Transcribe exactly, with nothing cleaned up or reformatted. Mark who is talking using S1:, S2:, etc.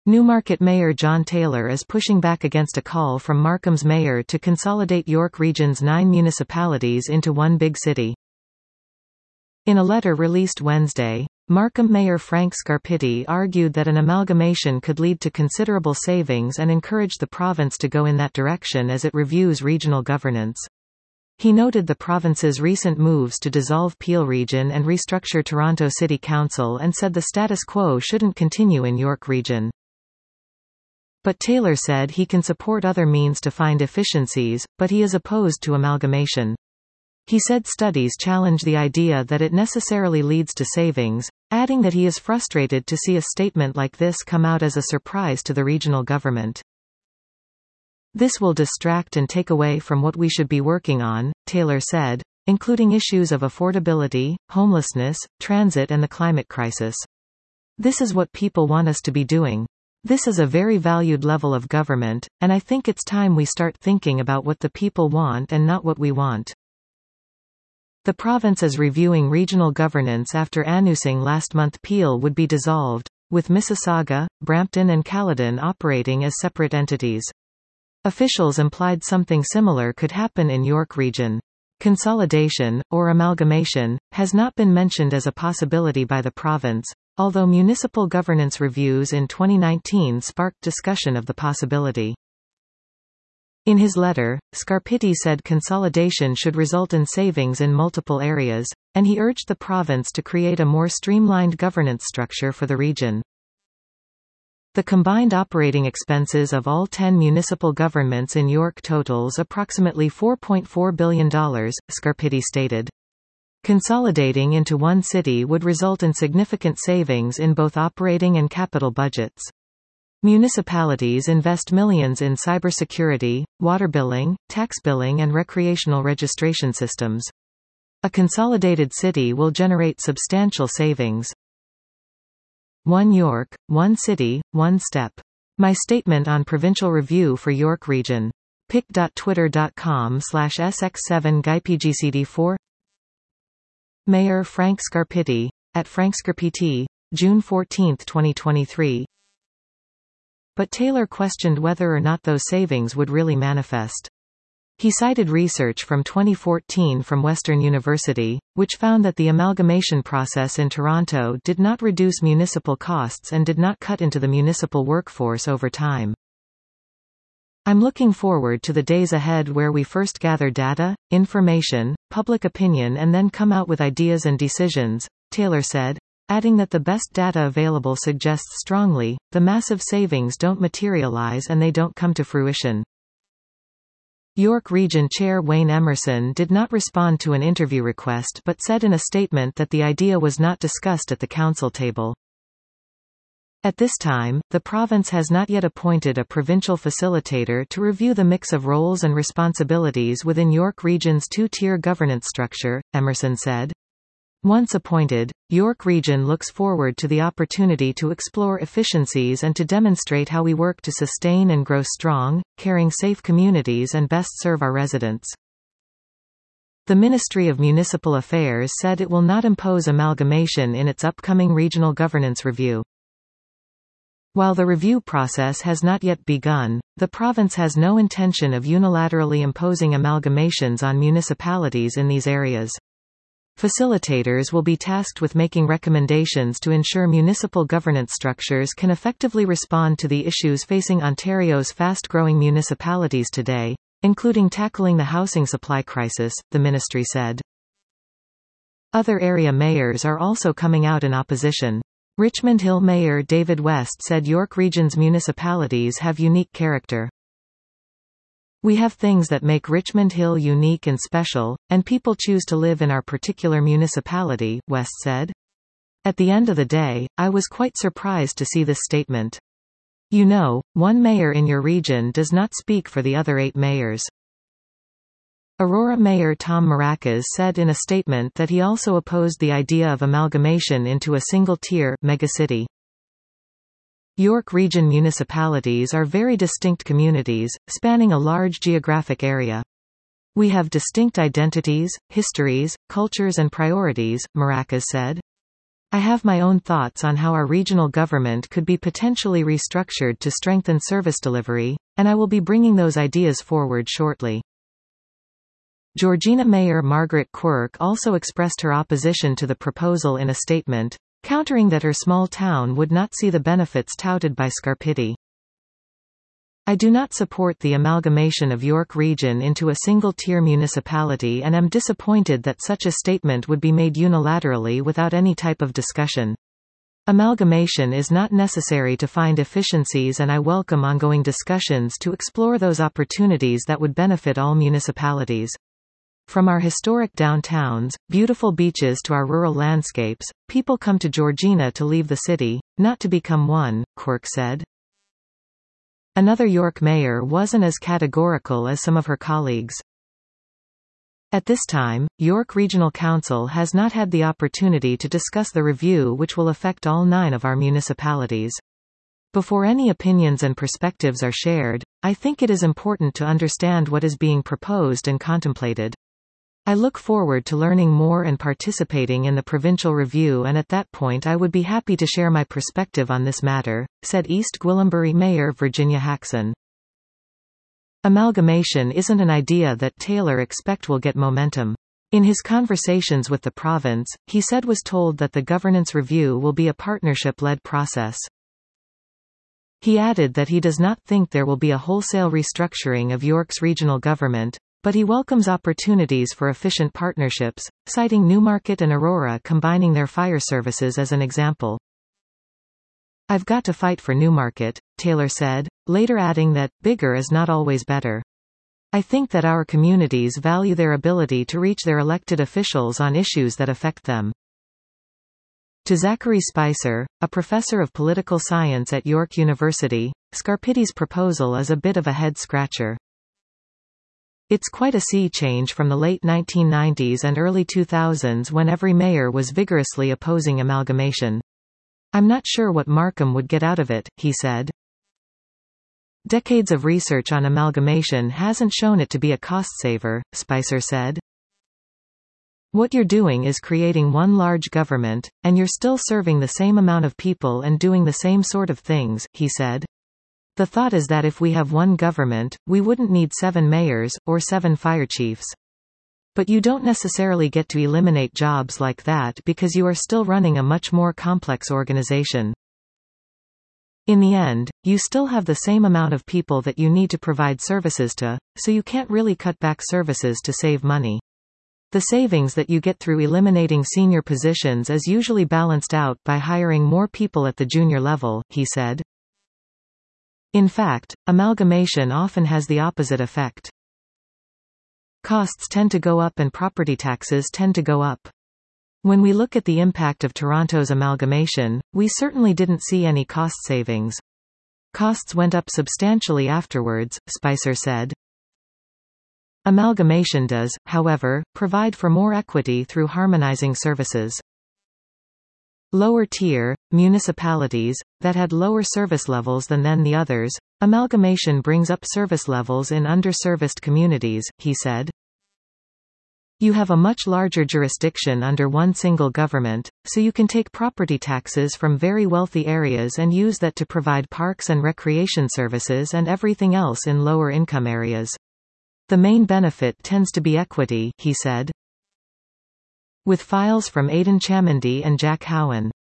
S1: Newmarket Mayor John Taylor is pushing back against a call from Markham's mayor to consolidate York Region's nine municipalities into one big city. In a letter released Wednesday, Markham Mayor Frank Scarpitti argued that an amalgamation could lead to considerable savings and encouraged the province to go in that direction as it reviews regional governance. He noted the province's recent moves to dissolve Peel Region and restructure Toronto City Council and said the status quo shouldn't continue in York Region. But Taylor said he can support other means to find efficiencies, but he is opposed to amalgamation. He said studies challenge the idea that it necessarily leads to savings, adding that he is frustrated to see a statement like this come out as a surprise to the regional government. This will distract and take away from what we should be working on, Taylor said, including issues of affordability, homelessness, transit and the climate crisis. This is what people want us to be doing. This is a very valued level of government, and I think it's time we start thinking about what the people want and not what we want. The province is reviewing regional governance after announcing last month Peel would be dissolved, with Mississauga, Brampton and Caledon operating as separate entities. Officials implied something similar could happen in York Region. Consolidation, or amalgamation, has not been mentioned as a possibility by the province, although municipal governance reviews in twenty nineteen sparked discussion of the possibility. In his letter, Scarpitti said consolidation should result in savings in multiple areas, and he urged the province to create a more streamlined governance structure for the region. The combined operating expenses of all ten municipal governments in York totals approximately four point four billion dollars, Scarpitti stated. Consolidating into one city would result in significant savings in both operating and capital budgets. Municipalities invest millions in cybersecurity, water billing, tax billing and recreational registration systems. A consolidated city will generate substantial savings. One York, one city, one step. My statement on provincial review for York Region. pic dot twitter dot com slash S X seven G Y P G C D four. Mayor Frank Scarpitti, at Frank Scarpitti, June fourteenth twenty twenty-three. But Taylor questioned whether or not those savings would really manifest. He cited research from twenty fourteen from Western University, which found that the amalgamation process in Toronto did not reduce municipal costs and did not cut into the municipal workforce over time. I'm looking forward to the days ahead where we first gather data, information, public opinion and then come out with ideas and decisions, Taylor said, adding that the best data available suggests strongly, the massive savings don't materialize and they don't come to fruition. York Region Chair Wayne Emerson did not respond to an interview request but said in a statement that the idea was not discussed at the council table. At this time, the province has not yet appointed a provincial facilitator to review the mix of roles and responsibilities within York Region's two-tier governance structure, Emerson said. Once appointed, York Region looks forward to the opportunity to explore efficiencies and to demonstrate how we work to sustain and grow strong, caring safe communities and best serve our residents. The Ministry of Municipal Affairs said it will not impose amalgamation in its upcoming regional governance review. While the review process has not yet begun, the province has no intention of unilaterally imposing amalgamations on municipalities in these areas. Facilitators will be tasked with making recommendations to ensure municipal governance structures can effectively respond to the issues facing Ontario's fast-growing municipalities today, including tackling the housing supply crisis, the ministry said. Other area mayors are also coming out in opposition. Richmond Hill Mayor David West said York Region's municipalities have unique character. We have things that make Richmond Hill unique and special, and people choose to live in our particular municipality, West said. At the end of the day, I was quite surprised to see this statement. You know, one mayor in your region does not speak for the other eight mayors. Aurora Mayor Tom Maracas said in a statement that he also opposed the idea of amalgamation into a single-tier megacity. York Region municipalities are very distinct communities, spanning a large geographic area. We have distinct identities, histories, cultures and priorities, Maracas said. I have my own thoughts on how our regional government could be potentially restructured to strengthen service delivery, and I will be bringing those ideas forward shortly. Georgina Mayor Margaret Quirk also expressed her opposition to the proposal in a statement, countering that her small town would not see the benefits touted by Scarpitti. I do not support the amalgamation of York Region into a single-tier municipality and am disappointed that such a statement would be made unilaterally without any type of discussion. Amalgamation is not necessary to find efficiencies, and I welcome ongoing discussions to explore those opportunities that would benefit all municipalities. From our historic downtowns, beautiful beaches to our rural landscapes, people come to Georgina to leave the city, not to become one, Quirk said. Another York mayor wasn't as categorical as some of her colleagues. At this time, York Regional Council has not had the opportunity to discuss the review, which will affect all nine of our municipalities. Before any opinions and perspectives are shared, I think it is important to understand what is being proposed and contemplated. I look forward to learning more and participating in the provincial review, and at that point I would be happy to share my perspective on this matter, said East Gwillimbury Mayor Virginia Hackson. Amalgamation isn't an idea that Taylor expect will get momentum. In his conversations with the province, he said was told that the governance review will be a partnership-led process. He added that he does not think there will be a wholesale restructuring of York's regional government, but he welcomes opportunities for efficient partnerships, citing Newmarket and Aurora combining their fire services as an example. I've got to fight for Newmarket, Taylor said, later adding that, bigger is not always better. I think that our communities value their ability to reach their elected officials on issues that affect them. To Zachary Spicer, a professor of political science at York University, Scarpitti's proposal is a bit of a head-scratcher. It's quite a sea change from the late nineteen nineties and early two thousands when every mayor was vigorously opposing amalgamation. I'm not sure what Markham would get out of it, he said. Decades of research on amalgamation hasn't shown it to be a cost-saver, Spicer said. What you're doing is creating one large government, and you're still serving the same amount of people and doing the same sort of things, he said. The thought is that if we have one government, we wouldn't need seven mayors, or seven fire chiefs. But you don't necessarily get to eliminate jobs like that because you are still running a much more complex organization. In the end, you still have the same amount of people that you need to provide services to, so you can't really cut back services to save money. The savings that you get through eliminating senior positions is usually balanced out by hiring more people at the junior level, he said. In fact, amalgamation often has the opposite effect. Costs tend to go up and property taxes tend to go up. When we look at the impact of Toronto's amalgamation, we certainly didn't see any cost savings. Costs went up substantially afterwards, Spicer said. Amalgamation does, however, provide for more equity through harmonizing services. Lower-tier, municipalities, that had lower service levels than then the others, amalgamation brings up service levels in underserviced communities, he said. You have a much larger jurisdiction under one single government, so you can take property taxes from very wealthy areas and use that to provide parks and recreation services and everything else in lower-income areas. The main benefit tends to be equity, he said. With files from Aidan Chamandy and Jack Howen.